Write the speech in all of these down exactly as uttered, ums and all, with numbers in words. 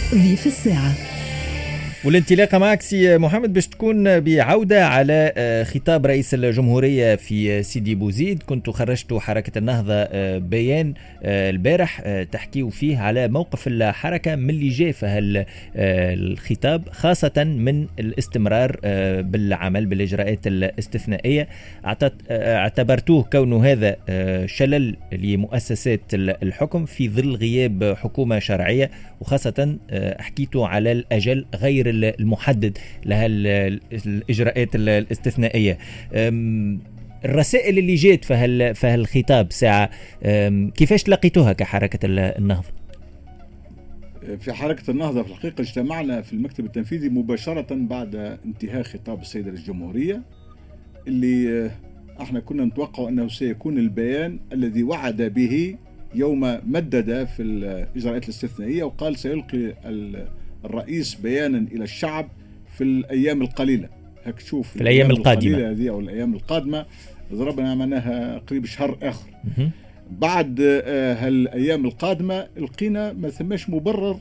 ضيف الساعة. والانطلاقة معك سي محمد باش تكون بعودة على خطاب رئيس الجمهورية في سيدي بوزيد. كنت خرجت حركة النهضة بيان البارح تحكيوا فيه على موقف الحركة من اللي جاء في الخطاب، خاصة من الاستمرار بالعمل بالإجراءات الاستثنائية. اعتبرتوه كونه هذا شلل لمؤسسات الحكم في ظل غياب حكومة شرعية، وخاصة حكيتوا على الأجل غير المحدد لها الإجراءات الاستثنائية. الرسائل اللي جات في هالخطاب ساعة كيفاش لقيتوها كحركة النهضة؟ في حركة النهضة في الحقيقة اجتمعنا في المكتب التنفيذي مباشرة بعد انتهاء خطاب السيد رئيس الجمهورية، اللي احنا كنا نتوقع أنه سيكون البيان الذي وعد به يوم مدد في الإجراءات الاستثنائية وقال سيلقي الرئيس بيانا إلى الشعب في الأيام القليلة. هك شوف في الأيام القادمة هذه أو الأيام القادمة ضربنا معناها قريب شهر آخر. بعد هالأيام القادمة لقينا ما ثماش مبرر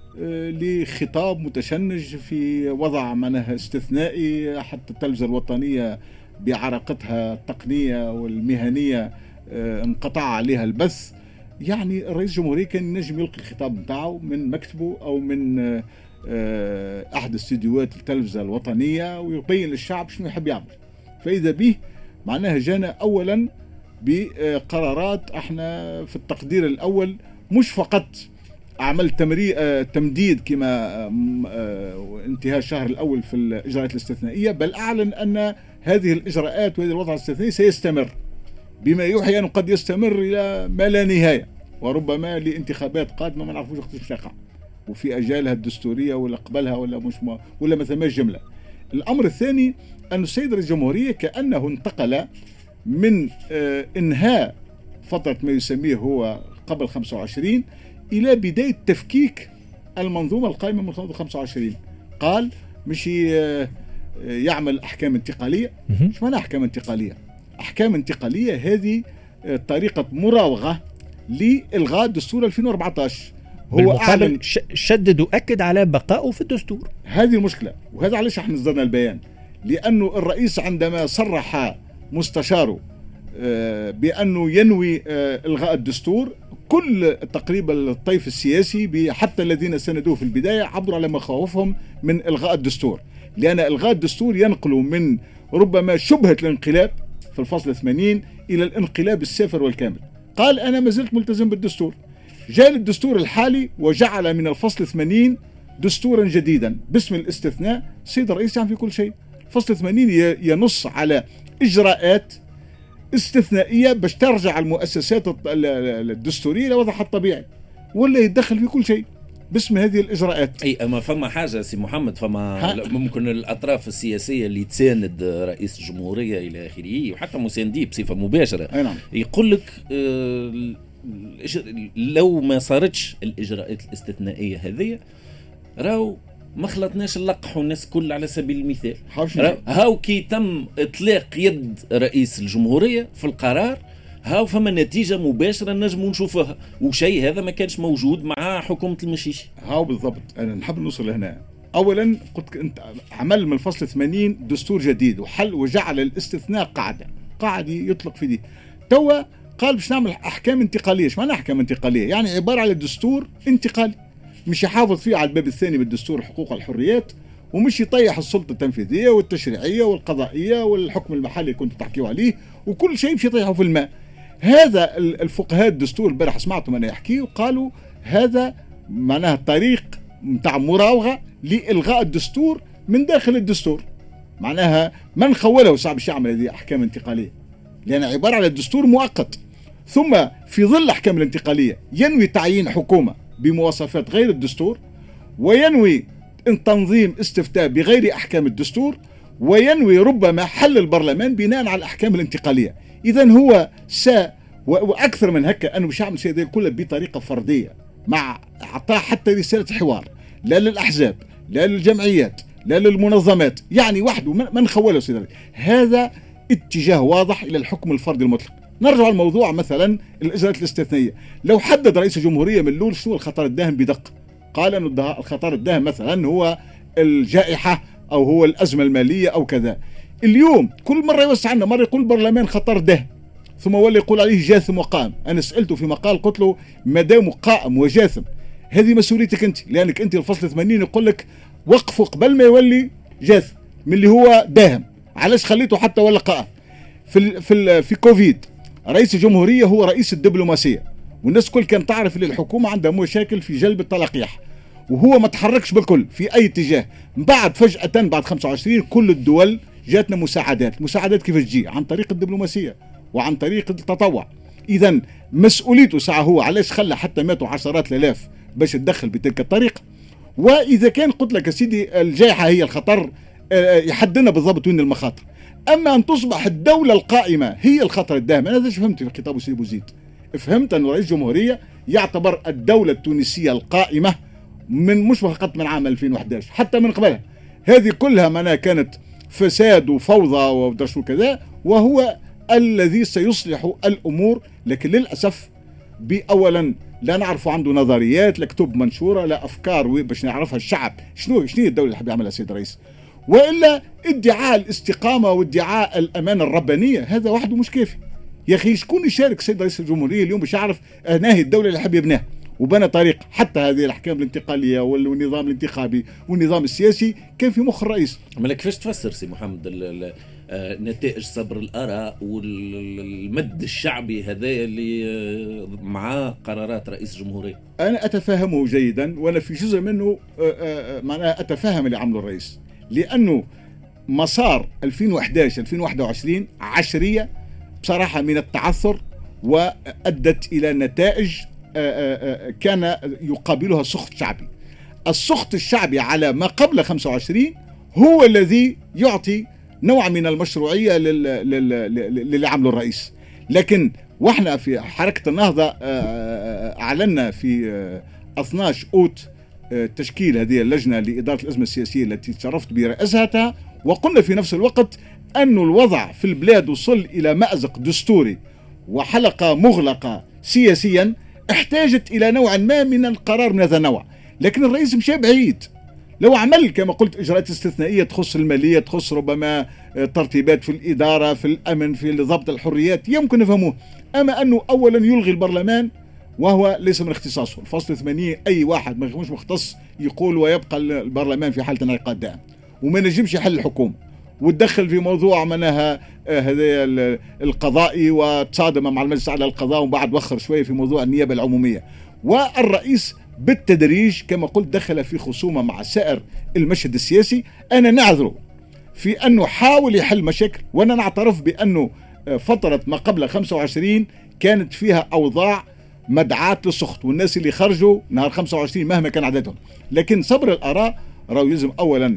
لخطاب متشنج في وضع معناها استثنائي، حتى التلفزة الوطنية بعراقتها التقنية والمهنية انقطع عليها البث. يعني الرئيس الجمهورية كان ينجم يلقي الخطاب نتاعو من مكتبه أو من أحد استديوهات التلفزة الوطنية ويبين للشعب شنو يحب يعمل. فإذا به معناها جانا أولا بقرارات احنا في التقدير الأول مش فقط عمل تمديد كما انتهاء الشهر الأول في الإجراءات الاستثنائية، بل أعلن أن هذه الإجراءات وهذه الوضع الاستثنائي سيستمر، بما يوحي أنه قد يستمر إلى ما لا نهاية، وربما لانتخابات قادمة ما نعرفوش وقت تقع وفي أجالها الدستورية ولا قبلها ولا مش ما ولا ما ثماش جملة. الأمر الثاني أن السيد رئيس الجمهورية كأنه انتقل من آه إنهاء فترة ما يسميه هو قبل خمسة وعشرين إلى بداية تفكيك المنظومة القائمة من خمسة وعشرين. قال مش آه يعمل أحكام انتقالية. مش معنى أحكام انتقالية؟ أحكام انتقالية هذه طريقة مراوغة لإلغاء دستور ألفين وأربعة عشر. هو أعلن شدد وأكد على بقائه في الدستور. هذه المشكلة، وهذا علاش احنا صدرنا البيان، لأنه الرئيس عندما صرح مستشاره بأنه ينوي إلغاء الدستور، كل تقريبا الطيف السياسي حتى الذين سندوه في البداية عبروا على مخاوفهم من إلغاء الدستور، لأن إلغاء الدستور ينقل من ربما شبهة الانقلاب في الفصل ثمانين إلى الانقلاب السافر والكامل. قال أنا ما زلت ملتزم بالدستور. جاء الدستور الحالي وجعل من الفصل ثمانين دستورا جديدا باسم الاستثناء. السيد الرئيس يعمل في كل شيء. الفصل ثمانين ينص على إجراءات استثنائية باش ترجع المؤسسات الدستورية لوضعها الطبيعي، ولا يتدخل في كل شيء باسم هذه الإجراءات. أي أما فما حاجة سي محمد، فما ممكن الأطراف السياسية اللي تساند رئيس الجمهورية إلى آخره وحتى مسانديه بصفة مباشرة نعم. يقول لك آه لو ما صارتش الإجراءات الاستثنائية هذه راو ما خلطناش نلقحوا الناس كل على سبيل المثال. هاو كي تم إطلاق يد رئيس الجمهورية في القرار، هاو فما نتيجة مباشرة نجموا نشوفها، وشيء هذا ما كانش موجود مع حكومة المشيشي. هاو بالضبط. أنا نحب نوصل هنا. أولا قلت أنت عمل من الفصل ثمانين دستور جديد وحل وجعل الاستثناء قاعدة قاعد يطلق في دي. توا قال باش نعمل أحكام انتقالية. ايش معنى أحكام انتقالية؟ يعني عبارة على دستور انتقالي مش يحافظ فيه على الباب الثاني من الدستور الحقوق والحريات، ومش يطيح السلطة التنفيذية والتشريعية والقضائية والحكم المحلي اللي كنت تحكيوا عليه، وكل شيء مش يطيحوا في الماء. هذا الفقهاء الدستور البارح سمعتهم أنا يحكي وقالوا هذا معناها طريق متاع مراوغة لإلغاء الدستور من داخل الدستور. معناها من خوله صعب يعمل هذه أحكام انتقالية، لأن عبارة على الدستور مؤقت، ثم في ظل الأحكام الانتقالية ينوي تعيين حكومة بمواصفات غير الدستور، وينوي تنظيم استفتاء بغير أحكام الدستور، وينوي ربما حل البرلمان بناء على الأحكام الانتقالية. إذن هو سا وأكثر من هكا أنه مش عامل شيء كله بطريقة فردية، مع أعطاه حتى رسالة حوار لا للأحزاب لا للجمعيات لا للمنظمات، يعني وحده من خوله سيدي. هذا اتجاه واضح إلى الحكم الفردي المطلق. نرجع الموضوع مثلا الإجراءات الاستثنائية. لو حدد رئيس الجمهورية من الأول شنو الخطر الداهم بدقة قال أن الخطر الداهم مثلا هو الجائحة أو هو الأزمة المالية أو كذا. اليوم كل مرة يوسع لنا، مرة يقول البرلمان خطر داهم ثم ولا يقول عليه جاثم وقائم. أنا سألته في مقال قلت له ما دام قائم وجاثم هذه مسؤوليتك أنت، لأنك أنت الفصل ثمانين يقول لك وقفه قبل ما يولي جاثم من اللي هو داهم، علاش خليته حتى ولا قائم؟ في ال في ال في كوفيد رئيس الجمهورية هو رئيس الدبلوماسية، والناس كل كانت تعرف ان الحكومة عندها مشاكل في جلب التلقيح، وهو ما تحركش بالكل في اي اتجاه. بعد فجأة بعد خمسة وعشرين كل الدول جاتنا مساعدات، مساعدات كيف تجي؟ عن طريق الدبلوماسية وعن طريق التطوع. اذا مسؤوليته ساعة هو علاش خلى حتى ماتوا عشرات الالاف باش تدخل بتلك الطريقة. واذا كان قلت لك يا سيدي الجائحة هي الخطر، يحددنا بالضبط وين المخاطر. اما ان تصبح الدولة القائمة هي الخطر الداهم، انا هذا فهمت في خطاب سيدي بوزيد، فهمت أن رئيس الجمهورية يعتبر الدولة التونسية القائمة من مش فقط من عام ألفين وإحدى عشر حتى من قبلها، هذه كلها معناها كانت فساد وفوضى ودرش وكذا، وهو الذي سيصلح الأمور. لكن للأسف بأولا لا نعرف عنده نظريات، لا كتب منشورة، لا أفكار باش نعرفها الشعب شنو شنو الدولة اللي حاب يعملها السيد الرئيس، وإلا ادعاء الاستقامة وادعاء الأمانة الربانية هذا وحده مش كافي. يا أخي شكون يشارك السيد رئيس الجمهورية اليوم باش يعرف هذه الدولة اللي حاب يبناها وبنى طريق؟ حتى هذه الأحكام الانتقالية والنظام الانتخابي والنظام السياسي كان في مخ الرئيس. مالك كيفاش تفسر سي محمد نتائج صبر الآراء والمد الشعبي هذا اللي مع قرارات رئيس الجمهورية؟ أنا أتفهمه جيدا، وأنا في جزء منه معناها أتفهم اللي عمله الرئيس، لأنه مسار ألفين وإحدى عشر ألفين وواحد وعشرين عشرية بصراحة من التعثر، وأدت إلى نتائج كان يقابلها السخط الشعبي. السخط الشعبي على ما قبل خمسة وعشرين هو الذي يعطي نوع من المشروعية للي عمله الرئيس. لكن واحنا في حركة النهضة أعلنا في اثني عشر أوت تشكيل هذه اللجنة لإدارة الأزمة السياسية التي تشرفت برئاستها، وقلنا في نفس الوقت أن الوضع في البلاد وصل إلى مأزق دستوري وحلقة مغلقة سياسيا احتاجت إلى نوع ما من القرار من هذا النوع. لكن الرئيس مشى بعيد، لو عمل كما قلت إجراءات استثنائية تخص المالية، تخص ربما ترتيبات في الإدارة، في الأمن، في ضبط الحريات، يمكن نفهموه. أما أنه أولا يلغي البرلمان وهو ليس من اختصاصه، الفصل ثمانية أي واحد مش مختص يقول ويبقى البرلمان في حالة انعقاد دائم، وما نجمش يحل الحكومة وتدخل في موضوع منها هذا القضائي وتصادم مع المجلس على القضاء، وبعد وخر شوية في موضوع النيابة العمومية. والرئيس بالتدريج كما قلت دخل في خصومة مع سائر المشهد السياسي. أنا نعذره في أنه حاول يحل مشاكل، وأنا نعترف بأنه فترة ما قبل خمسة وعشرين كانت فيها أوضاع مدعاة للسخط، والناس اللي خرجوا نهار خمسة وعشرين مهما كان عددهم. لكن صبر الآراء راهو يلزم أولا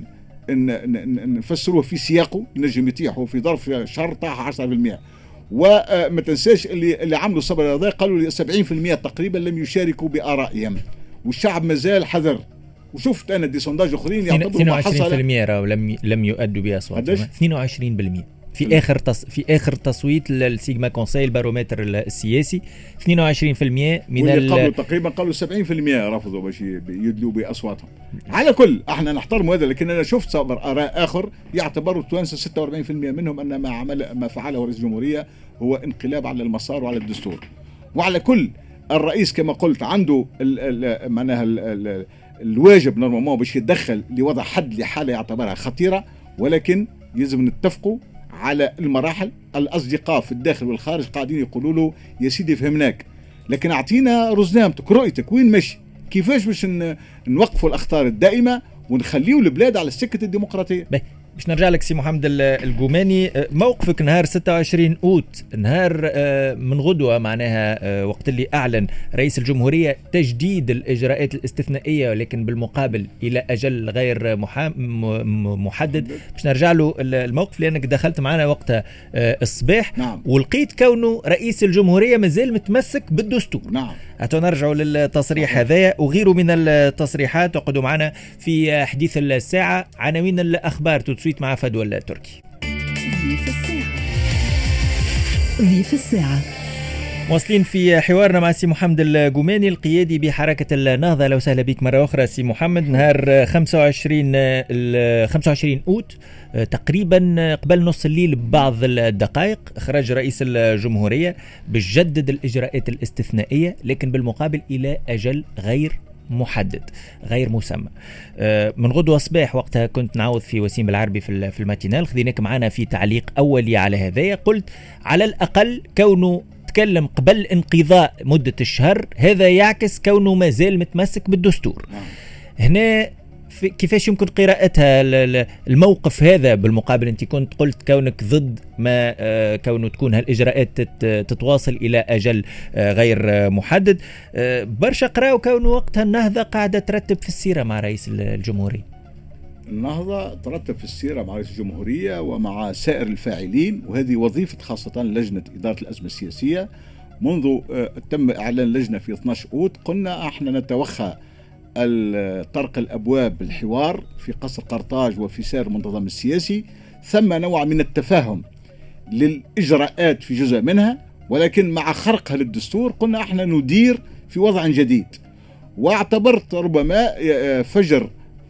نفسروه في سياقه، نجم يتيحوا في ظرف شهر طاح عشرة بالمئة. وما تنساش اللي اللي عملوا صبر الآراء قالوا لي سبعين بالمئة تقريبا لم يشاركوا بآرائهم، والشعب مازال حذر. وشفت انا دي سونداج اخرين يعتبروا اثنين وعشرين بالمئة راهو لم لم يؤدوا باصواتهم. اثنين وعشرين بالمئة في اخر تص... في اخر تصويت للسيجما كونساي البارومتر السياسي، اثنين وعشرين بالمئة من ال... قالوا تقريبا قالوا سبعين بالمئة رفضوا باش يدلوا باصواتهم. على كل احنا نحترم هذا، لكن انا شفت صبر اراء اخر يعتبروا التوانسه ستة وأربعين بالمئة منهم ان ما عمل ما فعله رئيس الجمهوريه هو انقلاب على المسار وعلى الدستور. وعلى كل الرئيس كما قلت عنده معناها الواجب نورمالمون باش يتدخل لوضع حد لحاله يعتبرها خطيره، ولكن يلزم نتفقوا على المراحل. الاصدقاء في الداخل والخارج قاعدين يقولوا له يا سيدي فهمناك، لكن اعطينا رزنامتك رؤيتك وين ماشي، كيفاش باش نوقفوا الاخطار الدائمه ونخليوا البلاد على السكه الديمقراطيه. باش نرجع لك سي محمد الجوماني، موقفك نهار ستة وعشرين أوت، نهار من غدوة معناها وقت اللي أعلن رئيس الجمهورية تجديد الإجراءات الاستثنائية ولكن بالمقابل إلى أجل غير محدد. باش نرجع له الموقف لأنك دخلت معنا وقتها الصباح. نعم. ولقيت كونه رئيس الجمهورية مازال متمسك بالدستور. نعم. أتو نرجع للتصريح هذا وغيره من التصريحات. اقعدوا معنا في حديث الساعة، عناوين الأخبار تتسويت مع فدوى التركي. ضيف الساعة ضيف الساعة واصلين في حوارنا مع سي محمد القوماني القيادي بحركة النهضة. لو سهلا بك مرة أخرى سي محمد. نهار خمسة وعشرين أوت تقريبا قبل نص الليل ببعض الدقائق خرج رئيس الجمهورية بجدد الإجراءات الاستثنائية، لكن بالمقابل إلى أجل غير محدد غير مسمى. من غدوة صباح وقتها كنت نعوض في وسيم العربي في الماتينال، خذيناك معنا في تعليق أولي على هذايا، قلت على الأقل كونه تكلم قبل انقضاء مدة الشهر هذا يعكس كونه ما زال متمسك بالدستور. هنا كيفاش يمكن قراءتها الموقف هذا؟ بالمقابل انت كنت قلت كونك ضد ما كونه تكون هالإجراءات تتواصل إلى أجل غير محدد. برشا قراءة كونه وقتها النهضة قاعدة ترتب في السيرة مع رئيس الجمهورية. النهضة ترتب في السيرة مع رئيس الجمهورية ومع سائر الفاعلين، وهذه وظيفة خاصة لجنة إدارة الأزمة السياسية. منذ تم إعلان لجنة في اثني عشر أوت قلنا احنا نتوخى طرق الأبواب الحوار في قصر قرطاج وفي سائر المنتظم السياسي. ثم نوع من التفاهم للإجراءات في جزء منها، ولكن مع خرقها للدستور قلنا احنا ندير في وضع جديد. واعتبرت ربما فجر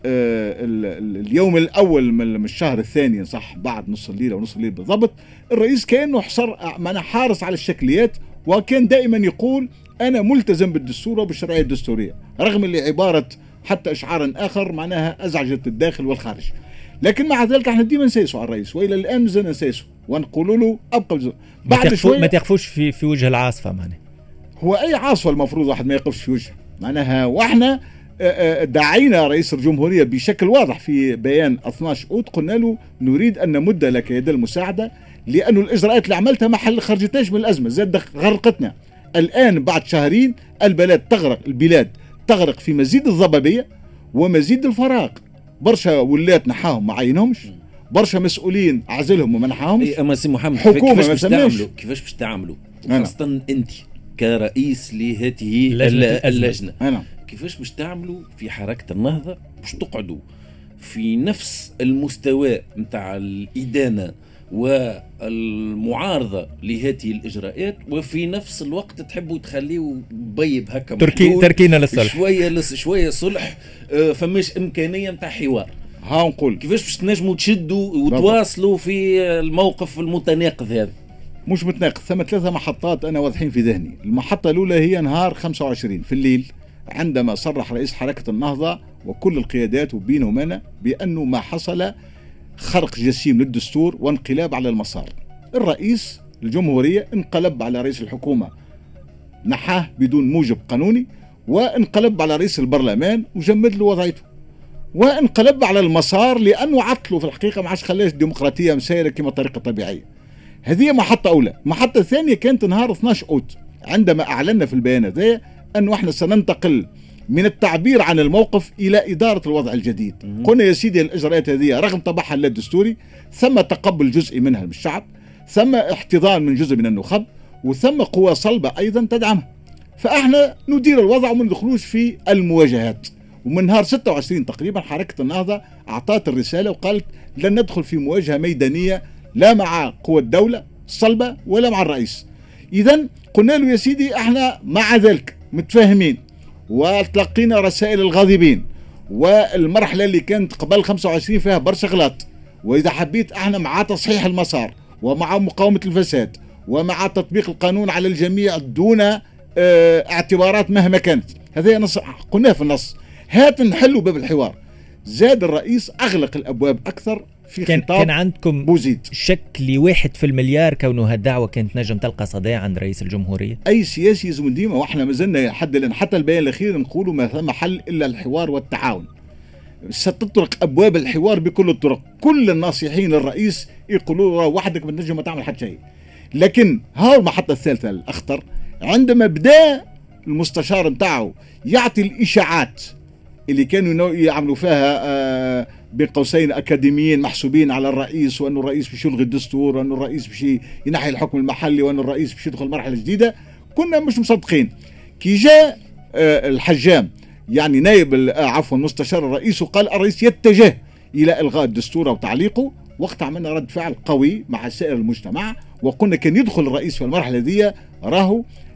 اليوم الأول من الشهر الثاني صح بعد نص الليل أو نص الليل بالضبط، الرئيس كأنه حصر معنا حارس على الشكليات، وكان دائما يقول أنا ملتزم بالدستور وبالشرعية الدستورية، رغم اللي عبارة حتى إشعار آخر معناها أزعجت الداخل والخارج. لكن مع ذلك احنا ديما نسيسوا على الرئيس، وإلى الآن مازلنا نسيسوا ونقول له أبقى بزر. بعد شوية ما تقفوش في في وجه العاصفة. معناها هو أي عاصفة المفروض واحد ما يقفش في وجهه معناها. وإحنا دعينا رئيس الجمهورية بشكل واضح في بيان اثني عشر أوت، قلنا له نريد أن نمد لك يد المساعدة، لأنه الإجراءات اللي عملتها ما حل خرجتناش من الأزمة، زاد غرقتنا. الآن بعد شهرين البلاد تغرق البلاد تغرق في مزيد الضبابية ومزيد الفراغ. برشا ولات نحاهم ما عينهمش، برشا مسؤولين عزلهم وما نحاهمش. اما سي محمد حكومة كيفاش ما باش تعملوا كيفاش باش تعملوا خاصة انت كرئيس لهذه اللجنة، أنا. كيفاش باش تعملوا في حركة النهضة باش تقعدوا في نفس المستوى متاع الإدانة والمعارضة لهذه الإجراءات، وفي نفس الوقت تحبوا تخليه بيب هكا تركي تركينا للصلح شوية لس شوية صلح. آه فماش إمكانية متاع حوار. ها نقول كيفاش باش تنجموا تشدوا وتواصلوا في الموقف المتناقض هذا؟ مش متناقض، ثم ثلاثة محطات أنا واضحين في ذهني. المحطة الأولى هي نهار خمسة وعشرين في الليل، عندما صرح رئيس حركة النهضة وكل القيادات وبينهم أنا بأنه ما حصل خرق جسيم للدستور وانقلاب على المسار. الرئيس الجمهورية انقلب على رئيس الحكومة، نحاه بدون موجب قانوني، وانقلب على رئيس البرلمان وجمد له وضعيته، وانقلب على المسار لأنه عطله في الحقيقة، ما عادش خلاش الديمقراطية مسيرة كما طريقة طبيعية. هذه محطة أولى. محطة ثانية كانت نهار اثني عشر أوت عندما أعلنا في البيان هذا أنه احنا سننتقل من التعبير عن الموقف إلى إدارة الوضع الجديد. قلنا يا سيدي الإجراءات هذه رغم طبعها اللا دستوري ثم تقبل جزء منها من الشعب، ثم احتضان من جزء من النخب، وثم قوى صلبة أيضا تدعمها. فاحنا ندير الوضع وما ندخلوش في المواجهات. ومن نهار ستة وعشرين تقريبا حركة النهضة أعطت الرسالة وقالت لن ندخل في مواجهة ميدانية لا مع قوى الدولة الصلبة ولا مع الرئيس. إذن قلنا له يا سيدي احنا مع ذلك متفاهمين، وتلقينا رسائل الغاضبين، والمرحلة اللي كانت قبل خمسة وعشرين فيها برشا غلط، وإذا حبيت احنا مع تصحيح المسار ومع مقاومة الفساد ومع تطبيق القانون على الجميع دون اه اعتبارات مهما كانت. هذا نص قلناه في النص، هات نحلوا باب الحوار. زاد الرئيس أغلق الأبواب أكثر في كان خطاب كان عندكم بوزيد شك لواحد في المليار كونه هالدعوة كانت نجم تلقى صدى عند رئيس الجمهورية؟ أي سياسي يزمن ديما، وإحنا مازلنا حد الآن حتى البيان الأخير نقولوا ما ثم حل إلا الحوار والتعاون. ستطرق أبواب الحوار بكل الطرق. كل الناصحين للرئيس يقولوا وحدك ما تنجم تعمل حتى شيء. لكن ها المحطة الثالثة الأخطر، عندما بدأ المستشار نتاعو يعطي الإشاعات اللي كانوا يعملوا فيها آه بين قوسين أكاديميين محسوبين على الرئيس، وأن الرئيس باش يلغي الدستور، وأن الرئيس باش ينحي الحكم المحلي، وأن الرئيس باش يدخل مرحلة جديدة، كنا مش مصدقين. كي جاء آه الحجام يعني نائب آه عفوا مستشار الرئيس وقال الرئيس يتجه إلى إلغاء الدستور أو تعليقه، وقت عملنا رد فعل قوي مع سائر المجتمع، وقلنا كان يدخل الرئيس في المرحلة دي راهو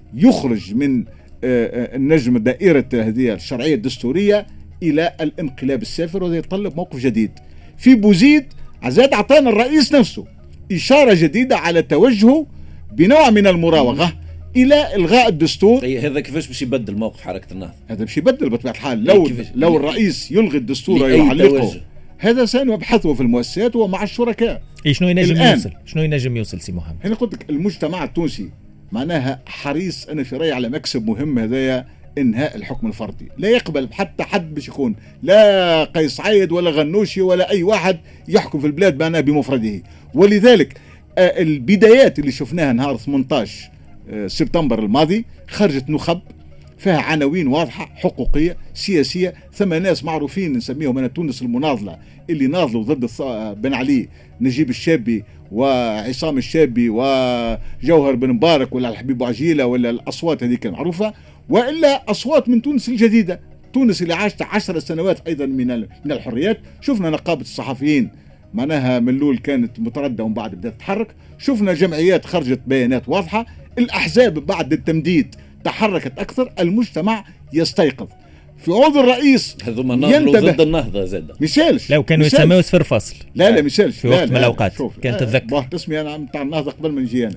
يخرج من النجم دائرة هذه الشرعية الدستورية إلى الانقلاب السافر، وهذا يتطلب موقف جديد. في بوزيد عزاد أعطانا الرئيس نفسه إشارة جديدة على توجهه بنوع من المراوغة إلى إلغاء الدستور. هذا كيفاش باش يبدل موقف حركة النهضة؟ هذا باش يبدل بطبيعة الحال. لو لو الرئيس يلغي الدستور ويعلقه، هذا سنبحثه في المؤسسات ومع الشركاء. إيه شنو ينجم يوصل؟ شنو ينجم يوصل سي محمد؟ أنا قلت لك المجتمع التونسي معناها حريص أنا في رأيي على مكسب مهم، هذايا إنهاء الحكم الفردي. لا يقبل حتى حد باش يكون لا قيس سعيد ولا غنوشي ولا أي واحد يحكم في البلاد معناها بمفرده. ولذلك البدايات اللي شفناها نهار ثمانية عشر سبتمبر الماضي خرجت نخب فيها عناوين واضحة حقوقية سياسية، ثم ناس معروفين نسميهم أنا تونس المناضلة اللي ناضلوا ضد بن علي، نجيب الشابي وعصام الشابي وجوهر بن مبارك ولا الحبيب عجيلة ولا الأصوات هذيك المعروفة، وإلا أصوات من تونس الجديدة، تونس اللي عاشت عشر سنوات أيضا من من الحريات. شفنا نقابة الصحفيين معناها من الأول كانت متردة ومن بعد بدأت تتحرك، شفنا جمعيات خرجت بيانات واضحة، الأحزاب بعد التمديد تحركت أكثر، المجتمع يستيقظ. في عوض الرئيس هذوما ناضلوا ضد النهضة زادة ميشيلش لو كانوا يسموه صفر فصل. لا لا ميشيلش في وقت من الأوقات كانت تتذكر واحد تسمية أنا متاع النهضة قبل ما نجي أنا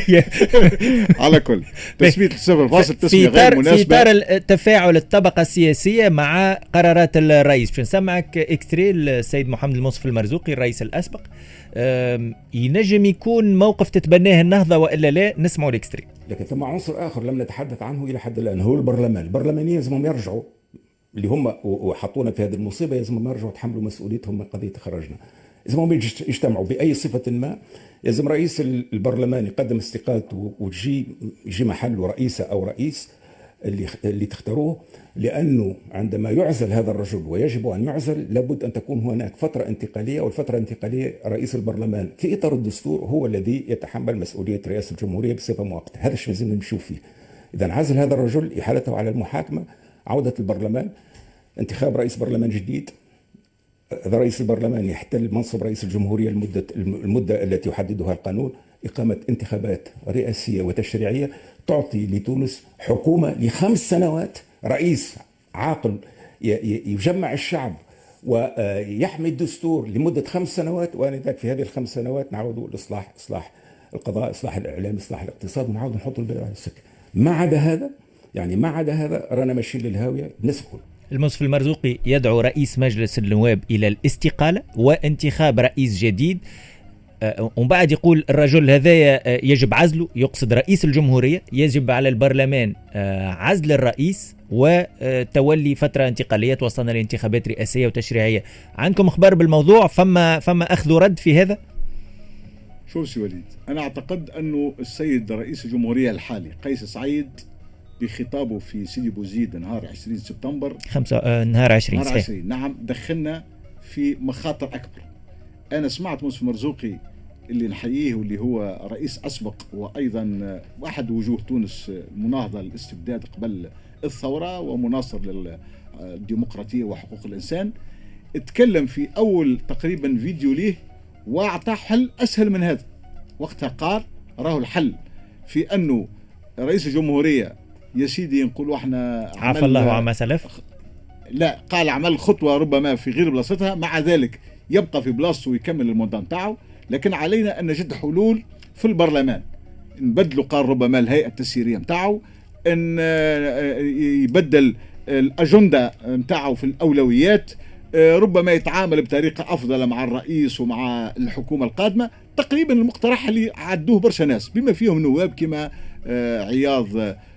على كل تسمية صفر فاصل تسمية غير مناسبة. في إطار تفاعل الطبقة السياسية مع قرارات الرئيس باش نسمعك إكستري السيد محمد المصطفى المرزوقي الرئيس الأسبق، ينجم يكون موقف تتبناه النهضة وإلا لا؟ نسمعوا الإكستري. لكن ثم عنصر آخر لم نتحدث عنه إلى حد الآن، هو البرلمان. البرلمانيين لازمهم يرجعوا اللي هم وحطونا في هذه المصيبة، لازمهم يرجعوا يتحملوا مسؤوليتهم من قضية تخرجنا، لازمهم يجتمعوا بأي صفة ما. لازم رئيس البرلمان يقدم استقالته وتجي يجي محله رئيسة أو رئيس اللي اللي تختاروه، لأنه عندما يعزل هذا الرجل ويجب أن يعزل لابد أن تكون هناك فترة انتقالية، والفترة الانتقالية رئيس البرلمان في إطار الدستور هو الذي يتحمل مسؤولية رئاسة الجمهورية بصفة مؤقتة. هذا الشيء لازم نشوف فيه. إذا عزل هذا الرجل إحالته على المحاكمة، عودة البرلمان، انتخاب رئيس برلمان جديد، هذا رئيس البرلمان يحتل منصب رئيس الجمهورية المدة المدة التي يحددها القانون، إقامة انتخابات رئاسية وتشريعية تعطي لتونس حكومة لخمس سنوات، رئيس عاقل يجمع الشعب ويحمي الدستور لمدة خمس سنوات، وآنذاك في هذه الخمس سنوات نعود الإصلاح، إصلاح القضاء، إصلاح الإعلام، إصلاح الاقتصاد، ونعود نحط البلد على السكة. ما عدا هذا يعني ما عدا هذا رانا ماشيين للهاوية نسكن. المصطفى المرزوقي يدعو رئيس مجلس النواب إلى الاستقالة وانتخاب رئيس جديد، ومن بعد يقول الرجل هذا يجب عزله، يقصد رئيس الجمهورية، يجب على البرلمان عزل الرئيس وتولي فترة انتقالية توصلنا لانتخابات رئاسية وتشريعية. عندكم اخبار بالموضوع؟ فما فما اخذ ورد في هذا؟ شوف سي وليد، انا اعتقد انه السيد رئيس الجمهورية الحالي قيس سعيد بخطابه في سيدي بوزيد نهار عشرين سبتمبر خمسة آه نهار عشرين نهار عشرين نعم دخلنا في مخاطر أكبر. أنا سمعت مصطفى مرزوقي اللي نحييه واللي هو رئيس أسبق وأيضا أحد وجوه تونس المناهضة للاستبداد قبل الثورة ومناصر للديمقراطية وحقوق الإنسان، اتكلم في أول تقريبا فيديو ليه وأعطى حل أسهل من هذا. وقتها قال راه الحل في أنه رئيس الجمهورية يا سيدي نقولوا احنا عفى الله عما سلف، لا قال عمل خطوة ربما في غير بلاصتها، مع ذلك يبقى في بلاصته ويكمل المنظم تاعه، لكن علينا أن نجد حلول في البرلمان، نبدلوا قال ربما الهيئة التسييرية متاعه، أن يبدل الأجندة متاعه في الأولويات، ربما يتعامل بطريقة أفضل مع الرئيس ومع الحكومة القادمة. تقريبا المقترح اللي عدوه برشا ناس بما فيهم نواب كما عياض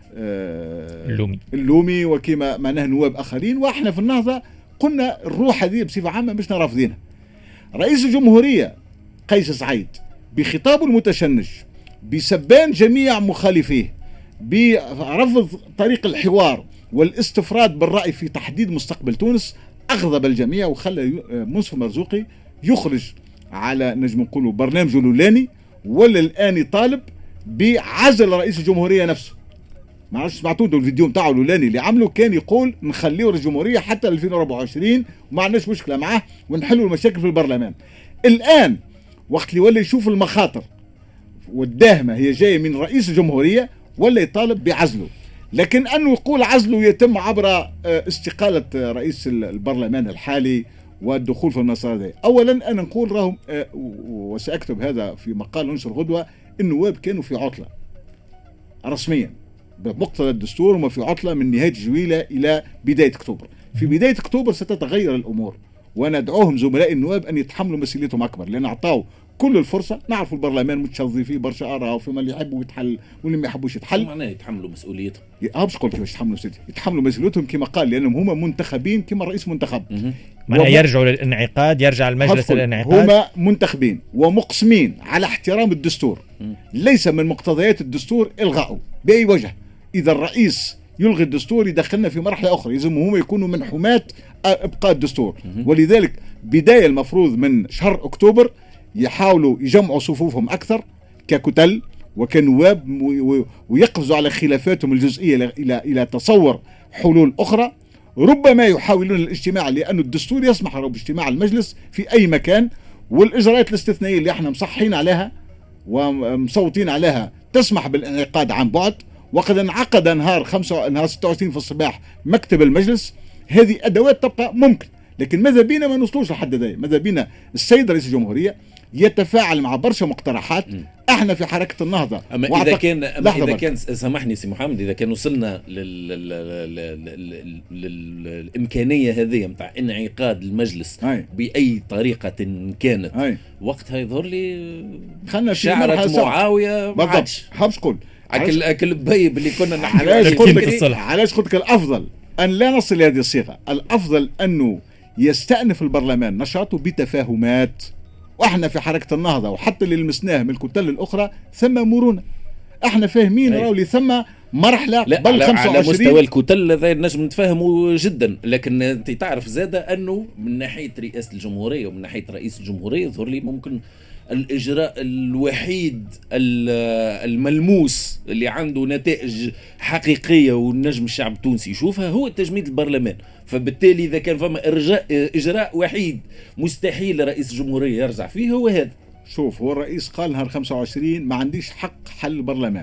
اللومي اللومي وكما معناه نواب آخرين، وإحنا في النهضة قلنا الروح هذه بصفة عامة مش رافضينها. رئيس الجمهورية قيس سعيد بخطابه المتشنج بسبان جميع مخالفيه، برفض طريق الحوار والاستفراد بالرأي في تحديد مستقبل تونس، أغضب الجميع وخلى مصطفى مرزوقي يخرج على نجم نقولوا برنامج لولاني، ولا الآن يطالب بعزل رئيس الجمهورية نفسه. ما عرفش سمعتوا الفيديو نتاعو الاولاني اللي عمله، كان يقول نخليه الجمهوريه حتى ألفين وأربعة وعشرين وما عندناش مشكله معاه ونحلوا المشاكل في البرلمان. الان وقت اللي ولا يشوف المخاطر والداهمه هي جايه من رئيس الجمهوريه ولا يطالب بعزله. لكن أنه يقول عزله يتم عبر استقالة رئيس البرلمان الحالي والدخول في المسار هذا. أولا أنا نقول راهم وسأكتب هذا في مقال ننشر غدوة، النواب كانوا في عطلة رسميا بمقتضى الدستور، وما في عطلة من نهاية جويلة إلى بداية أكتوبر. في بداية أكتوبر ستتغير الأمور، وندعوهم زملاء النواب أن يتحملوا مسؤوليتهم أكبر، لأن أعطاوا كل الفرصة. نعرف البرلمان متشظي فيه برشا آراء، وفيما اللي يحبوا يتحل واللي ما يحبوش يتحل. معناه يتحملوا مسؤوليتهم. اه باش قلت كيفاش يتحملوا مسؤوليتهم؟ يتحملوا مسؤوليتهم كما قال، لأنهم هما منتخبين كما رئيس منتخب. معناه يرجعوا للانعقاد، يرجع المجلس للانعقاد. هما منتخبين ومقسمين على احترام الدستور. مم. ليس من مقتضيات الدستور إلغاؤه بأي وجه. إذا الرئيس يلغي الدستور يدخلنا في مرحلة أخرى، لازم هم يكونوا من حماة إبقاء الدستور. مم. ولذلك بداية المفروض من شهر أكتوبر يحاولوا يجمعوا صفوفهم أكثر ككتل وكنواب، ويقفزوا على خلافاتهم الجزئية إلى إلى تصور حلول أخرى. ربما يحاولون الاجتماع، لأن الدستور يسمح باجتماع المجلس في أي مكان، والإجراءات الاستثنائية اللي احنا مصحين عليها ومصوتين عليها تسمح بالانعقاد عن بعد. وقد انعقد نهار خمسة نهار ستة وعشرين في الصباح مكتب المجلس. هذه أدوات تبقى ممكن، لكن ماذا بينا ما نوصلوش لحد ذا. ماذا بينا السيد رئيس الجمهورية يتفاعل مع برشا مقترحات. م. احنا في حركة النهضة اما اذا كان أما اذا كان سامحني سي محمد، اذا كان وصلنا للامكانيه هذه نتاع انعقاد المجلس هاي. باي طريقه كانت هاي. وقتها يظهر لي خلنا شعرة معاويه ما عادش حابش نقول اكل اكل بيب اللي كنا نحكي. علاش قلت لك علاش قلت لك الافضل ان لا نصل لهذه الصيغه. الافضل انه يستأنف البرلمان نشاطه بتفاهمات. واحنا في حركة النهضة وحتى اللي لمسناه من الكتل الأخرى ثم مرونة. احنا فاهمين راهو اللي ثم مرحلة قبل خمسة وعشرين. على مستوى الكتل هذا نجم نتفاهموا جدا، لكن انت تعرف زادة انه من ناحية رئاسة الجمهورية ومن ناحية رئيس الجمهورية يظهر لي ممكن الإجراء الوحيد الملموس اللي عنده نتائج حقيقية والنجم الشعب التونسي يشوفها هو تجميد البرلمان. فبالتالي إذا كان فما إرجاء إجراء وحيد مستحيل رئيس الجمهورية يرجع فيه هو هذا. شوف، هو الرئيس قال نهار خمسة وعشرين ما عنديش حق حل البرلمان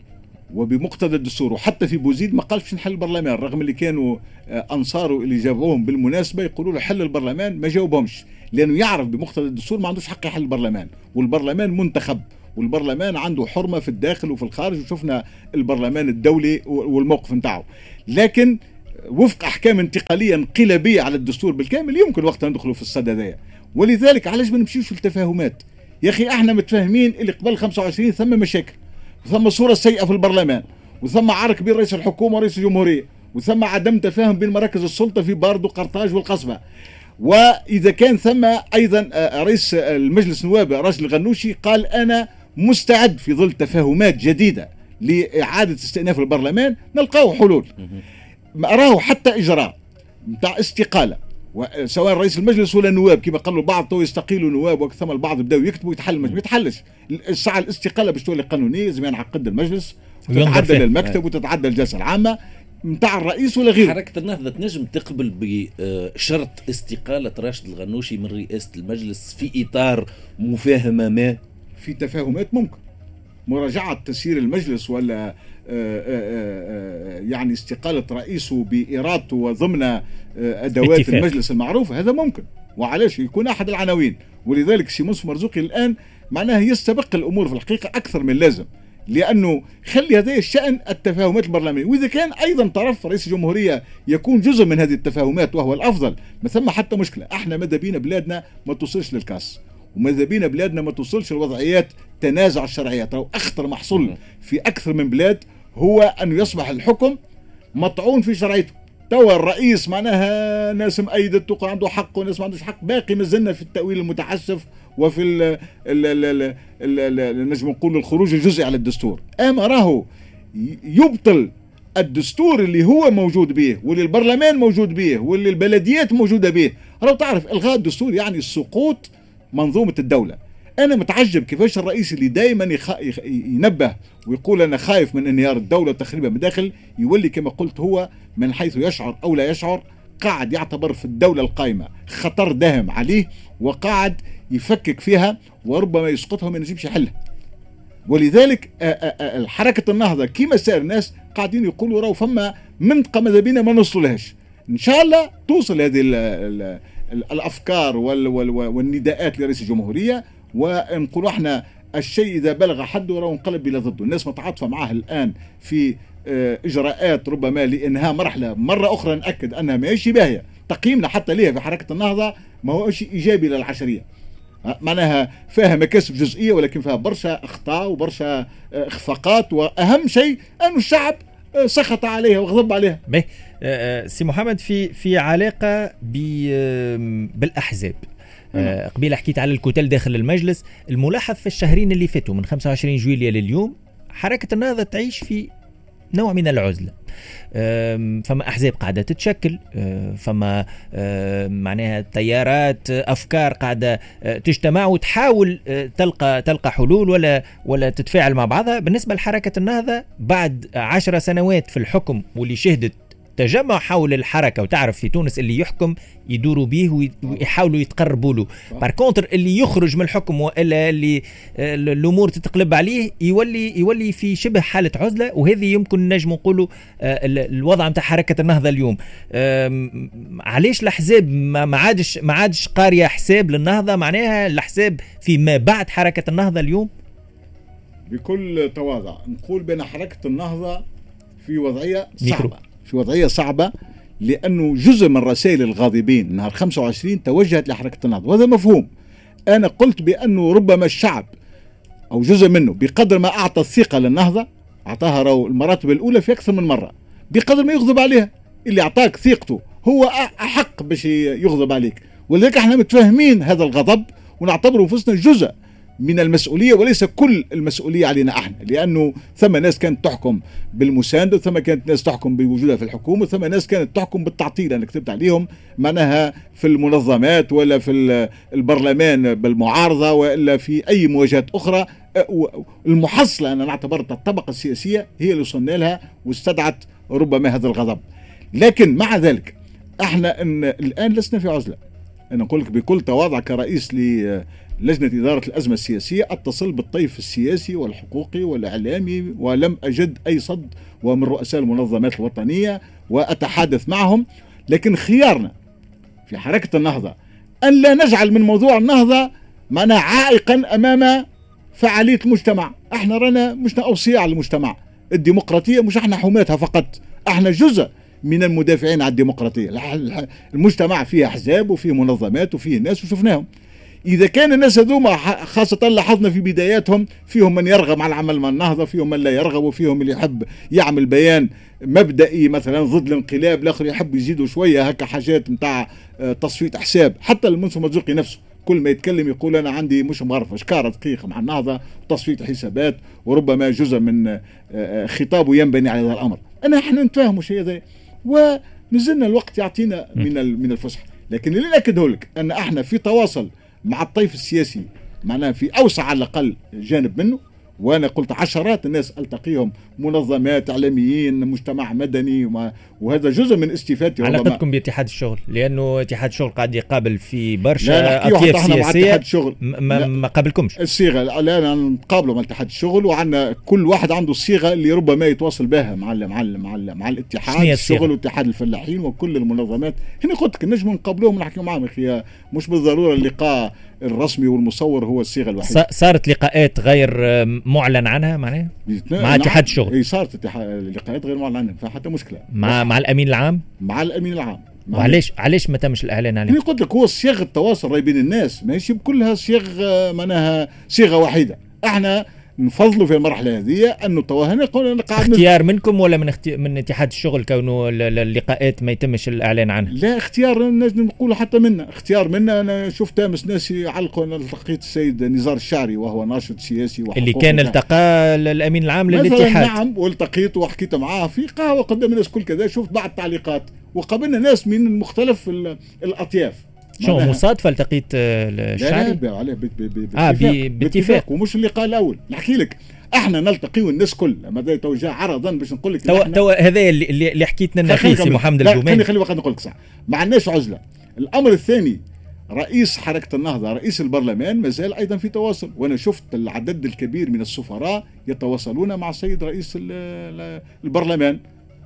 وبمقتضى الدستور، وحتى في بوزيد ما قالش نحل البرلمان، رغم اللي كانوا أنصاره اللي جابوهم بالمناسبة يقولوا له حل البرلمان ما جاوبهمش، لأنه يعرف بمقتضى الدستور ما عندوش حق يحل البرلمان، والبرلمان منتخب والبرلمان عنده حرمة في الداخل وفي الخارج، وشفنا البرلمان الدولي والموقف نتاعه. لكن وفق أحكام انتقالية انقلابية على الدستور بالكامل يمكن وقتها ندخلوا في الصدى ذا. ولذلك علاش ما نمشيوش التفاهمات يا أخي؟ احنا متفاهمين اللي قبل خمسة وعشرين ثم مشاكل وثم صورة سيئة في البرلمان وثم عرك بين رئيس الحكومة ورئيس الجمهورية وثم عدم تفاهم بين مراكز السلطة في باردو قرطاج والقصبة. وإذا كان ثم أيضا رئيس المجلس النواب راجل الغنوشي قال أنا مستعد في ظل تفاهمات جديدة لإعادة استئناف البرلمان نلقاو حلول. أراه حتى إجراء متاع استقالة سواء رئيس المجلس ولا النواب كما قالوا البعض تو يستقيلوا نواب وثم البعض بداوا يكتبوا يتحل المجلس. ما يتحلش الساعة الاستقالة باش تولي قانونية لازم ينعقد المجلس وتتعدل المكتب وتتعدل الجلسة العامة متاع الرئيس ولا غيره. حركة النهضة تنجم تقبل بشرط استقالة راشد الغنوشي من رئاسة المجلس في إطار مفاهمة ما؟ في تفاهمات ممكن مراجعة تسيير المجلس ولا آآ آآ يعني استقالة رئيسه بإرادته وضمن أدوات اتفاق. المجلس المعروفة هذا ممكن، وعلاش يكون أحد العناوين. ولذلك سي منصف مرزوقي الآن معناه يستبق الأمور في الحقيقة أكثر من اللازم، لأنه خلي هذا الشأن التفاهمات البرلمانية. وإذا كان أيضا طرف رئيس الجمهورية يكون جزء من هذه التفاهمات وهو الأفضل ما ثم حتى مشكلة. احنا ماذا بينا بلادنا ما توصلش للكاس، وماذا بينا بلادنا ما توصلش لوضعيات تنازع الشرعيات. أو أخطر محصول في أكثر من بلاد هو أن يصبح الحكم مطعون في شرعيته. توا الرئيس معناها ناس مأيدت وقع عنده حق وناس ما عندوش حق، باقي مازلنا في التأويل المتحسف وفي ال ال ال نجم نقول الخروج الجزئي على الدستور. أما راهو يبطل الدستور اللي هو موجود به واللي البرلمان موجود به واللي البلديات موجودة به. راهو تعرف إلغاء الدستور يعني سقوط منظومة الدولة. أنا متعجب كيفاش الرئيس اللي دائما يخ... ينبه ويقول أنا خايف من انهيار الدولة وتخريبها من داخل يولي كما قلت هو من حيث يشعر أو لا يشعر قاعد يعتبر في الدولة القائمة خطر داهم عليه وقاعد يفكك فيها وربما يسقطها وما ينجمش يحلها. ولذلك حركه النهضه كيما سائر الناس قاعدين يقولوا راهو فما منطقه ماذا بينا ما نوصلهاش. ان شاء الله توصل هذه ال ال الافكار وال وال والنداءات لرئيس الجمهوريه، ونقولوا احنا الشيء اذا بلغ حده راهو انقلب الى ضده. الناس متعاطفه معاه الان في اجراءات ربما لانهاء مرحله مره اخرى. ناكد انها ماهيش باهيه، تقييمنا حتى ليها في حركه النهضه ما هوش ايجابي للعشريه، معناها فيها مكاسب جزئيه ولكن فيها برشا اخطاء وبرشا اخفاقات، واهم شيء ان الشعب سخط عليها وغضب عليها. به سي محمد في في علاقه بالاحزاب، أه. قبيل حكيت على الكتل داخل المجلس. الملاحظ في الشهرين اللي فاتوا من خمسة وعشرين جويلية لليوم حركه النهضه تعيش في نوع من العزله. فما احزاب قاعده تتشكل، فما معناها تيارات افكار قاعده تجتمع وتحاول تلقى تلقى حلول ولا ولا تتفاعل مع بعضها. بالنسبه لحركه النهضه بعد عشر سنوات في الحكم واللي شهدت تجمع حول الحركه، وتعرف في تونس اللي يحكم يدوروا به ويحاولوا يتقربوا له، بار كونتر اللي يخرج من الحكم والا اللي الامور تتقلب عليه يولي يولي في شبه حاله عزله. وهذه يمكن نجم نقولوا الوضع نتاع حركه النهضه اليوم. علاش الاحزاب ما عادش ما عادش قاريه حساب للنهضه؟ معناها الاحزاب فيما بعد حركه النهضه اليوم بكل تواضع نقول بان حركه النهضه في وضعيه صعبه، في وضعية صعبة، لأنه جزء من رسائل الغاضبين نهار خمسة وعشرين توجهت لحركة النهضة، وهذا مفهوم. أنا قلت بأنه ربما الشعب أو جزء منه بقدر ما أعطى الثقة للنهضة أعطاها رو المراتب الأولى في أكثر من مرة، بقدر ما يغضب عليها. اللي أعطاك ثقته هو أحق باش يغضب عليك، ولذلك احنا متفاهمين هذا الغضب ونعتبر أنفسنا جزء من المسؤولية وليس كل المسؤولية علينا احنا، لأنه ثم ناس كانت تحكم بالمساندة، ثم كانت ناس تحكم بوجودها في الحكومة، ثم ناس كانت تحكم بالتعطيل. أنا كتبت عليهم معناها في المنظمات ولا في البرلمان بالمعارضة ولا في أي مواجهات أخرى. المحصلة أنا اعتبرت الطبقة السياسية هي اللي وصلنا لها واستدعت ربما هذا الغضب. لكن مع ذلك احنا إن الآن لسنا في عزلة. أنا أقول لك بكل تواضع كرئيس ل لجنة إدارة الأزمة السياسية أتصل بالطيف السياسي والحقوقي والإعلامي ولم أجد أي صد، ومن رؤساء المنظمات الوطنية وأتحدث معهم. لكن خيارنا في حركة النهضة أن لا نجعل من موضوع النهضة معنا عائقا أمام فعالية المجتمع. احنا رانا مشنا أوصياء على المجتمع. الديمقراطية مش احنا حماتها فقط، احنا جزء من المدافعين على الديمقراطية. المجتمع فيه أحزاب وفيه منظمات وفيه ناس وشفناهم. إذا كان الناس هذوما خاصة لاحظنا في بداياتهم فيهم من يرغب على العمل مع النهضة، فيهم من لا يرغب، وفيهم اللي يحب يعمل بيان مبدئي مثلا ضد الانقلاب، الآخر يحب يزيدوا شوية هكا حاجات متاع تصفية حساب. حتى المنصف مرزوقي نفسه كل ما يتكلم يقول أنا عندي مش معرفة شكارة دقيقة مع النهضة وتصفية حسابات، وربما جزء من خطابه ينبني على هذا الأمر. أنا احنا نتفاهموا شيء ذا ونزلنا الوقت يعطينا من من الفسحة. لكن اللي نأكده لك أن احنا في تواصل مع الطيف السياسي، معناه في أوسع على الأقل جانب منه. وأنا قلت عشرات الناس ألتقيهم، منظمات، إعلاميين، مجتمع مدني، وهذا جزء من استفادتي. علاقتكم باتحاد الشغل؟ لأنه اتحاد الشغل قاعد يقابل في برشا أطياف سياسية. الشغل ما, ما قابلكمش الصيغة. لا نتقابلوا مع اتحاد الشغل، وعندنا كل واحد عنده الصيغة اللي ربما يتواصل بها مع ال مع ال مع, ال مع الاتحاد الشغل واتحاد الفلاحين وكل المنظمات. هنا قلت لك نجم نقابلوهم ونحكي معهم. أخي مش بالضرورة اللقاء الرسمي والمصور هو الصيغة الوحيدة. صارت لقاءات غير معلن عنها معناها مع اتحاد الشغل؟ اي صارت لقاءات غير معلن عنها، فحتى مشكلة مع مع الأمين العام. مع الأمين العام. وعلاش علاش ما تمش الإعلان عليه؟ أنا قلت لك هو صيغ التواصل راي بين الناس ماشي بكلها صيغ معناها صيغة واحدة. احنا نفضلوا في المرحله هذه انه توهنا قلنا قاعد اختيار منكم ولا من اختي... من اتحاد الشغل كونه اللقاءات ما يتمش الاعلان عنها؟ لا اختيار نجم نقول حتى منا، اختيار منا. انا شفت امس ناس يعلقوا. انا التقيت السيد نزار الشعري وهو ناشط سياسي اللي كان التقى الامين العام للاتحاد. نعم والتقيته وحكيت معاه في قهوه قدام الناس كل كذا. شفت بعض التعليقات وقابلنا ناس من مختلف الاطياف. شو مصادفه التقيت الشعري؟ لا لا عليه اه باتفاق. ومش اللقاء الاول. نحكي لك احنا نلتقيو الناس كل ما توجه عرضا باش نقول لك تو تو هذا اللي اللي حكيت لنا فيه سي محمد الجوماني. خلي خلي وقت نقول لك صح ما عندناش عزله. الامر الثاني رئيس حركة النهضة رئيس البرلمان ما زال أيضا في تواصل، وأنا شفت العدد الكبير من السفراء يتواصلون مع السيد رئيس البرلمان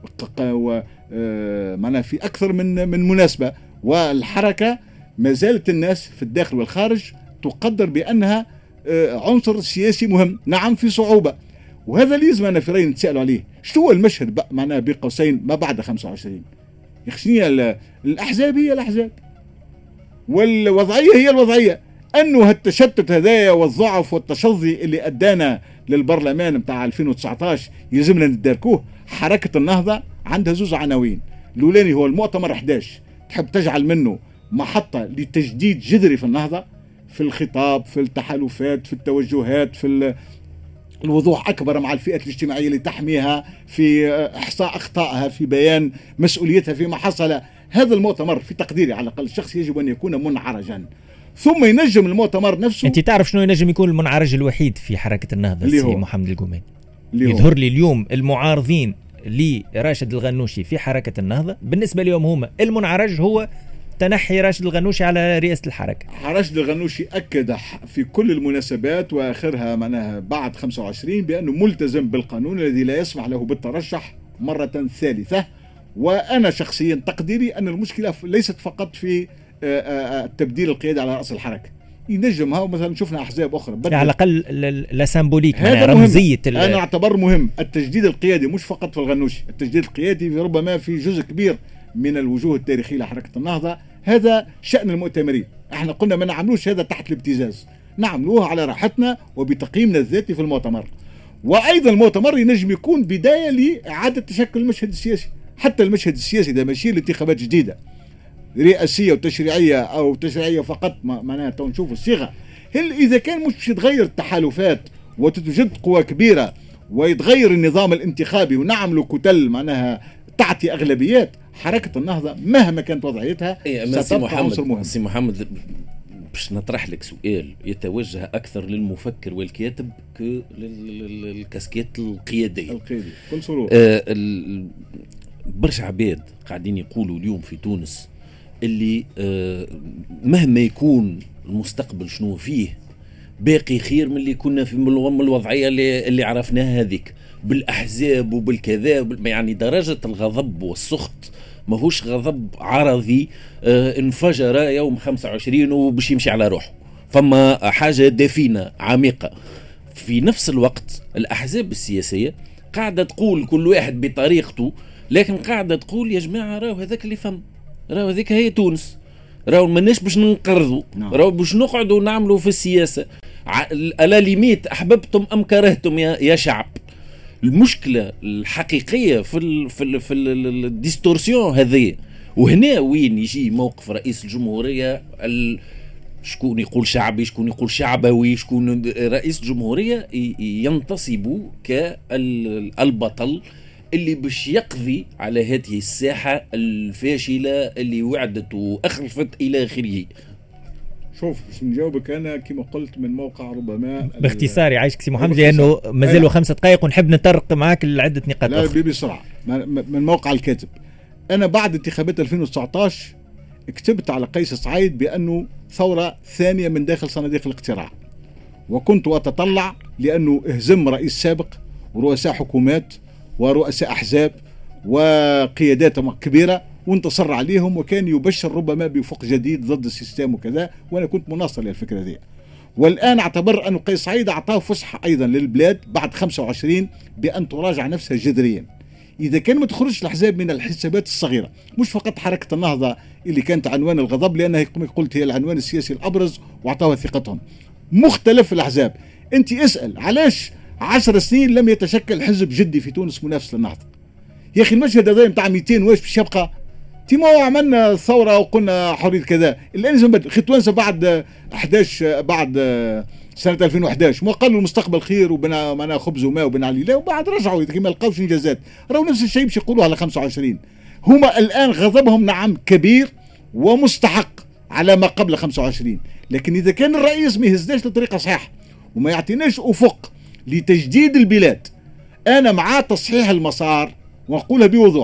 معنا في أكثر من من مناسبة. والحركة ما زالت الناس في الداخل والخارج تقدر بأنها عنصر سياسي مهم، نعم في صعوبة، وهذا اللي لازم أنا في رأيي نتسألوا عليه. شو هو المشهد بقى معناها بين قوسين ما بعد خمسة وعشرين؟ يخشني الأحزاب هي الأحزاب والوضعية هي الوضعية، أنه هالتشتت هذايا والضعف والتشظي اللي أدانا للبرلمان بتاع ألفين وتسعة عشر يلزمنا نداركوه. حركة النهضة عندها زوز عناوين، الأولاني هو المؤتمر أحد عشر، تحب تجعل منه محطة لتجديد جذري في النهضة، في الخطاب، في التحالفات، في التوجهات، في الوضوح أكبر مع الفئات الاجتماعية لتحميها، في إحصاء أخطائها، في بيان مسؤوليتها فيما حصل. هذا المؤتمر في تقديري على الأقل الشخص يجب أن يكون منعرجا، ثم ينجم المؤتمر نفسه. أنت تعرف شنو ينجم يكون المنعرج الوحيد في حركة النهضة سي محمد القوماني؟ يظهر لي اليوم المعارضين لراشد الغنوشي في حركة النهضة بالنسبة لهم هم المنعرج هو تنحي راشد الغنوشي على رئاسة الحركة. راشد الغنوشي أكد في كل المناسبات وآخرها معناها بعد خمسة وعشرين بأنه ملتزم بالقانون الذي لا يسمح له بالترشح مرة ثالثة. وأنا شخصيا تقديري أن المشكلة ليست فقط في التبديل القيادي على رأس الحركة، ينجمها مثلا شفنا أحزاب أخرى يعني على الأقل لا سامبوليك يعني رمزية. أنا أعتبر مهم التجديد القيادي مش فقط في الغنوشي، التجديد القيادي ربما في جزء كبير من الوجوه التاريخية لحركة النهضة. هذا شأن المؤتمرين، احنا قلنا ما نعملوش هذا تحت الابتزاز، نعملوها على راحتنا وبتقييمنا الذاتي في المؤتمر. وأيضا المؤتمر ينجم يكون بداية لإعادة تشكل المشهد السياسي، حتى المشهد السياسي ده ماشي لانتخابات جديدة رئاسية وتشريعية أو تشريعية فقط، معناها نشوف الصيغة. هل إذا كان مش يتغير التحالفات وتتجد قوى كبيرة ويتغير النظام الانتخابي ونعملوا كتل معناها تعطي أغلبيات، حركة النهضة مهما كانت وضعيتها إيه ستبقى عنصر مهم. سي محمد باش نطرح لك سؤال يتوجه أكثر للمفكر والكاتب كالكاسكيت القيادية القيادي كل سرور. آه برشا عباد قاعدين يقولوا اليوم في تونس اللي آه مهما يكون المستقبل شنو فيه باقي خير من اللي كنا في من الوضعية اللي, اللي عرفناها هذيك بالأحزاب وبالكذا، يعني درجة الغضب والسخط ماهوش غضب عرضي آه انفجر يوم خمسة وعشرين وباش يمشي على روحه، فما حاجة دفينة عميقة. في نفس الوقت الأحزاب السياسية قاعدة تقول كل واحد بطريقته، لكن قاعدة تقول يا جماعة راهو هذاك اللي فهم، راهو هذيك هي تونس، راهو مناش باش ننقرضوا، راهو باش نقعدوا نعملوا في السياسة ألا ليميت أحببتم أم كرهتم يا, يا شعب. المشكلة الحقيقية في ال في ال في الديستورسيون هذه، وهنا وين يجي موقف رئيس الجمهورية، شكون يقول شعبي شكون يقول شعبوي، شكون رئيس الجمهورية ينتصب كالبطل اللي باش يقضي على هذه الساحة الفاشلة اللي وعدت وأخلفت إلى آخره. شوف باش نجاوبك أنا كما قلت من موقع ربما باختصار يعيشك سي محمد لأنه مازالوا خمسة دقائق ونحب نطرق معاك لعدة نقاط. لا بسرعة من موقع الكاتب. أنا بعد انتخابات ألفين وتسعة عشر كتبت على قيس سعيد بأنه ثورة ثانية من داخل صناديق الاقتراع، وكنت أتطلع لأنه اهزم رئيس سابق ورؤساء حكومات ورؤساء أحزاب وقيادات كبيرة وانتصر عليهم، وكان يبشر ربما بأفق جديد ضد السيستم وكذا، وأنا كنت مناصر للفكرة دي. والآن اعتبر أن قيس سعيد أعطاه فسحة أيضا للبلاد بعد خمسة وعشرين بأن تراجع نفسها جذريا. إذا كان ما تخرجش الأحزاب من الحسابات الصغيرة، مش فقط حركة النهضة اللي كانت عنوان الغضب لأنها كما قلت هي العنوان السياسي الأبرز وأعطاها ثقتهم، مختلف الأحزاب. أنت اسأل علاش عشر سنين لم يتشكل حزب جدي في تونس منافس للنهضة؟ يا أخي المشهد هذا متاع مئتين واش باش يبقى؟ تيما عملنا ثورة وقلنا حرية كذا، الآن لازم ختوانسة بعد أحد عشر بعد سنة ألفين وأحد عشر ما قالوا المستقبل خير وبنا معنا خبز وماء وبن علي لا، وبعد رجعوا كما لقاوش انجازات. راهو نفس الشيء باش يقولوا على خمسة وعشرين. هما الآن غضبهم نعم كبير ومستحق على ما قبل خمسة وعشرين، لكن إذا كان الرئيس ما يهزناش لطريقة صحيحة وما يعطيناش أفق لتجديد البلاد، أنا مع تصحيح المسار ونقولها بوضوح،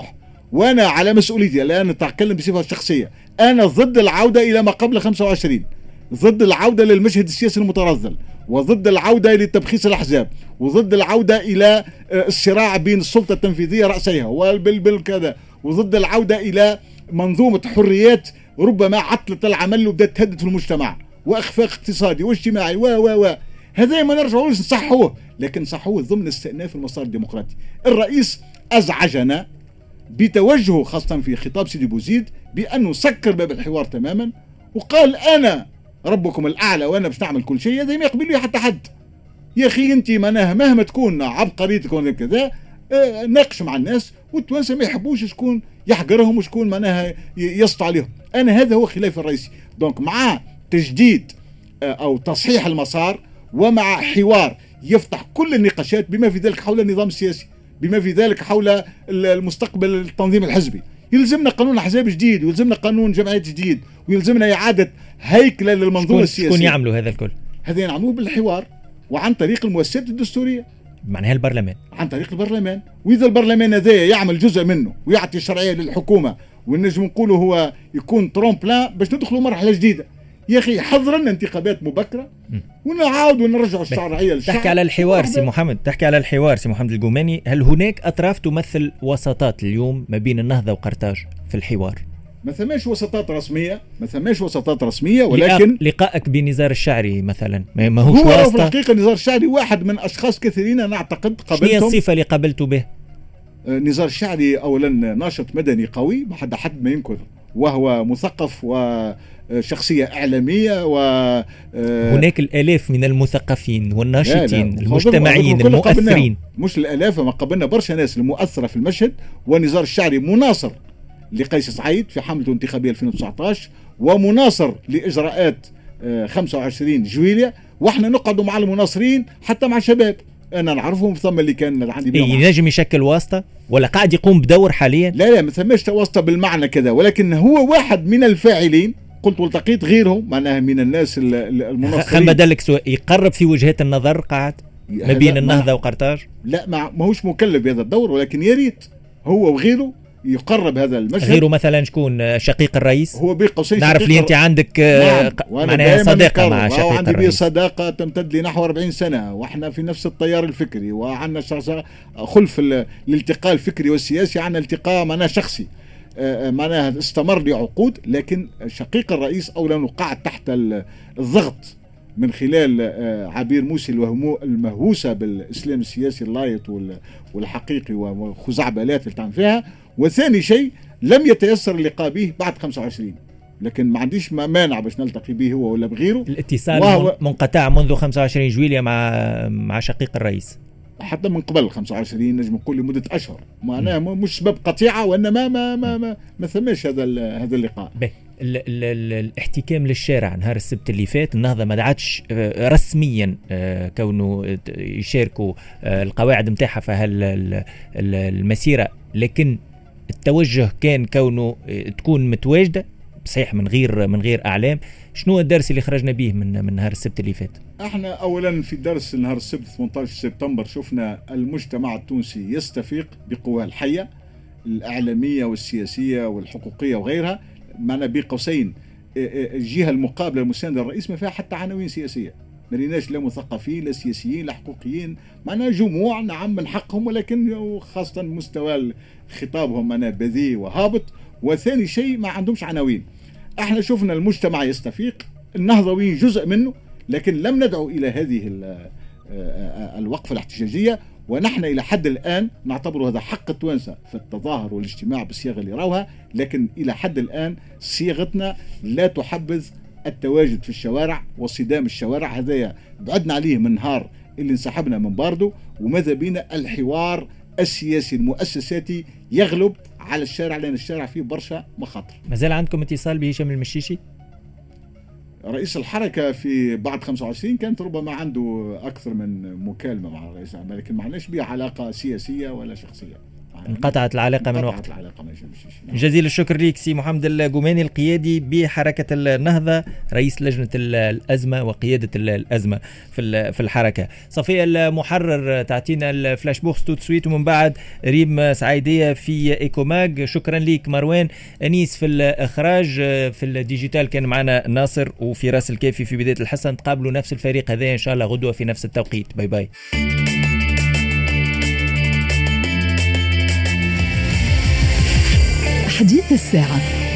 وانا على مسؤوليتي الان اتكلم بصفه شخصيه، انا ضد العوده الى ما قبل خمسة وعشرين، ضد العوده للمشهد السياسي المترذل، وضد العوده لتبخيس الاحزاب، وضد العوده الى الصراع بين السلطه التنفيذيه راسيها والبلبل كذا، وضد العوده الى منظومه حريات ربما عطلت العمل وبدات تهدد في المجتمع واخفاق اقتصادي واجتماعي و و و هذا ما نرجعوش نصحوه، لكن صحوه ضمن استئناف المسار الديمقراطي. الرئيس ازعجنا بتوجهه خاصه في خطاب سيدي بوزيد بانه سكر باب الحوار تماما وقال انا ربكم الاعلى وانا باش نعمل كل شيء. هذا ما يقبل له حتى حد. يا اخي انت معناها مهما تكون عبقريتك ولا كذا اه ناقش مع الناس، والتوانسه ما يحبوش شكون يحقرهم وشكون معناها يسطع عليهم. انا هذا هو خلافي الرئيسي. دونك مع تجديد اه او تصحيح المسار ومع حوار يفتح كل النقاشات بما في ذلك حول النظام السياسي، بما في ذلك حول المستقبل التنظيم الحزبي. يلزمنا قانون احزاب جديد، ويلزمنا قانون جمعيات جديد، ويلزمنا اعاده هيكله للمنظومه السياسيه. شكون يعملوا هذا الكل؟ هذا يعملوه بالحوار وعن طريق المؤسسات الدستوريه، معناها البرلمان، عن طريق البرلمان. واذا البرلمان هذا يعمل جزء منه ويعطي الشرعيه للحكومه ونجم نقولوا هو يكون ترومبلان باش ندخلوا مرحله جديده. يا اخي حضر لنا انتخابات مبكره ونعاودوا نرجعوا الشرعيه للشعب. تحكي على الحوار سي محمد، تحكي على الحوار سي محمد القوماني، هل هناك اطراف تمثل وساطات اليوم ما بين النهضه وقرطاج في الحوار؟ ما ثماش وساطات رسميه، ما ثماش وساطات رسميه، ولكن لقائك بنزار الشاعري مثلا ما هوش هو واسطه. في الحقيقه نزار الشاعري واحد من اشخاص كثيرين انا اعتقد قابلتهم. شنو هي الصفه اللي قابلته به؟ نزار الشاعري اولا ناشط مدني قوي ما حد حد ما ينكر، وهو مثقف وشخصية إعلامية، و هناك الآلاف من المثقفين والناشطين المجتمعيين المؤثرين. مش الآلاف، ما قبلنا برشا ناس المؤثرة في المشهد. ونزار الشاعري مناصر لقيس سعيد في حملته الانتخابية ألفين وتسعة عشر، ومناصر لإجراءات خمسة وعشرين جويلية، واحنا نقعدوا مع المناصرين حتى مع شباب انا نعرفهم ثم اللي كان عندي بيهم. إيه ينجم يشكل واسطه ولا قاعد يقوم بدور حاليا؟ لا لا ما ثماش واسطه بالمعنى كذا، ولكن هو واحد من الفاعلين. قلت والتقيت غيره معناها من الناس المناصرين. خل بدلك سؤال يقرب في وجهات النظر قاعد ما بين النهضه وقرطاج؟ لا ما هوش مكلف بهذا الدور، ولكن يا ريت هو وغيره يقرب هذا المشهد. غيره مثلا شكون؟ شقيق الرئيس؟ هو بين قوسين نعرف لي انت عندك نعم. معناها صداقه مع شقيق عندي الرئيس. صداقه تمتد لنحو أربعين سنه، واحنا في نفس التيار الفكري، وعندنا خلف الالتقاء الفكري والسياسي، عندنا التقاء معناها شخصي معناها استمر لعقود. لكن شقيق الرئيس اولا قعد تحت الضغط من خلال عبير موسي المهووسه بالاسلام السياسي اللايط والحقيقي وخزعبلات اللي تعمل فيها. وثاني شيء لم يتيسر اللقاء به بعد خمسة وعشرين، لكن ما عنديش مانع باش نلتقي به هو ولا بغيره. الاتصال وهو منقطع منذ خمسة وعشرين جويلية مع مع شقيق الرئيس، حتى من قبل خمسة وعشرين نجم نقول لمده اشهر. معناها مش سبب قطيعه، وانما ما ما ما, ما ثماش هذا هذا اللقاء. ال ال ال الاحتكام للشارع نهار السبت اللي فات، النهضه ما دعتش رسميا كونه يشاركوا القواعد نتاعها في هالمسيره، لكن التوجه كان كونه تكون متواجده صحيح من غير من غير اعلام. شنو الدرس اللي خرجنا به من من نهار السبت اللي فات؟ احنا اولا في درس نهار السبت ثمانية عشر سبتمبر شفنا المجتمع التونسي يستفيق بقواه الحيه الاعلاميه والسياسيه والحقوقيه وغيرها. معنا بين قوسين الجهه المقابله المسانده للرئيس ما فيها حتى عناوين سياسيه، ما ليناش لا مثقفين لا سياسيين لا حقوقيين، معنا جموع نعم من حقهم، ولكن خاصه مستوى خطابهم معنا بذيء وهابط. وثاني شيء ما عندهمش عناوين. احنا شفنا المجتمع يستفيق، النهضويين جزء منه، لكن لم ندعو الى هذه الوقفه الاحتجاجيه. ونحن الى حد الان نعتبر هذا حق التوانسه في التظاهر والاجتماع بالصياغه اللي راوها، لكن الى حد الان صياغتنا لا تحبذ التواجد في الشوارع وصدام الشوارع. هذا بعدنا عليه من نهار اللي انسحبنا من باردو، وماذا بينا الحوار السياسي المؤسساتي يغلب على الشارع، لان الشارع فيه برشا مخاطر. مازال عندكم اتصال بهشام المشيشي؟ رئيس الحركة في بعد خمسة وعشرين كانت ربما عنده أكثر من مكالمة مع الرئيس، لكن ما عندناش بها علاقة سياسية ولا شخصية. انقطعت العلاقه من وقت. العلاقة ما نعم. جزيل الشكر ليك سي محمد القوماني القيادي بحركه النهضه، رئيس لجنه الازمه وقياده الازمه في في الحركه. صفيه المحرر تعطينا الفلاش بوكس توت سويت، ومن بعد ريم سعيديه في ايكوماج. شكرا ليك مروان. انيس في الاخراج، في الديجيتال كان معنا ناصر، وفي راس الكافي في بدايه الحصه. نتقابلوا نفس الفريق هذا ان شاء الله غدوه في نفس التوقيت. باي باي. حديث الساعة.